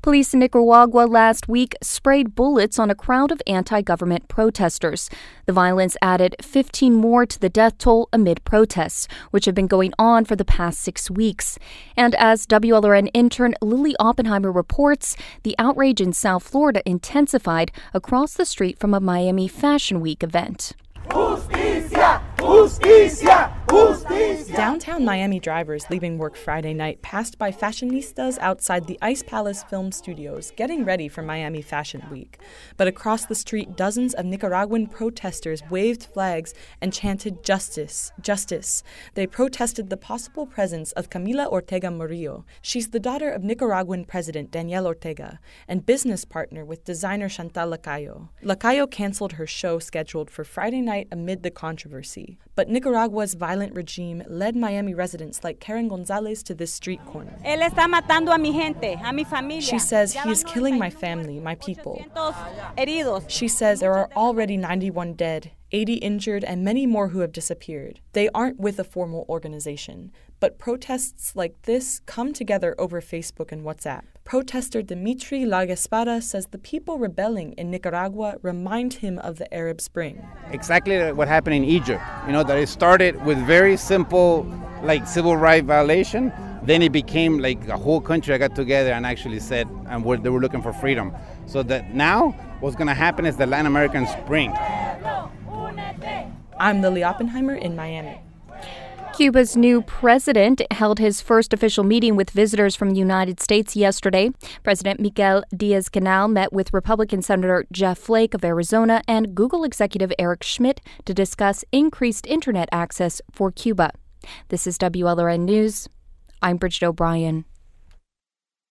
Police in Nicaragua last week sprayed bullets on a crowd of anti-government protesters. The violence added 15 more to the death toll amid protests, which have been going on for the past 6 weeks. And as WLRN intern Lily Oppenheimer reports, the outrage in South Florida intensified across the street from a Miami Fashion Week event. Justicia! Justicia! Justicia! Downtown Miami drivers leaving work Friday night passed by fashionistas outside the Ice Palace Film Studios getting ready for Miami Fashion Week. But across the street, dozens of Nicaraguan protesters waved flags and chanted justice, justice. They protested the possible presence of Camila Ortega Murillo. She's the daughter of Nicaraguan President Daniel Ortega and business partner with designer Chantal Lacayo. Lacayo canceled her show scheduled for Friday night amid the controversy. But Nicaragua's violent regime led Miami residents like Karen Gonzalez to this street corner. Él está matando a mi gente, a mi familia. She says he is killing my family, my people. She says there are already 91 dead, 80 injured, and many more who have disappeared. They aren't with a formal organization, but protests like this come together over Facebook and WhatsApp. Protester Dimitri Lagespada says the people rebelling in Nicaragua remind him of the Arab Spring. Exactly what happened in Egypt, that it started with very simple, civil rights violation. Then it became like a whole country got together and actually said, they were looking for freedom. So that now what's going to happen is the Latin American Spring. I'm Lily Oppenheimer in Miami. Cuba's new president held his first official meeting with visitors from the United States yesterday. President Miguel Diaz-Canel met with Republican Senator Jeff Flake of Arizona and Google executive Eric Schmidt to discuss increased internet access for Cuba. This is WLRN News. I'm Bridget O'Brien.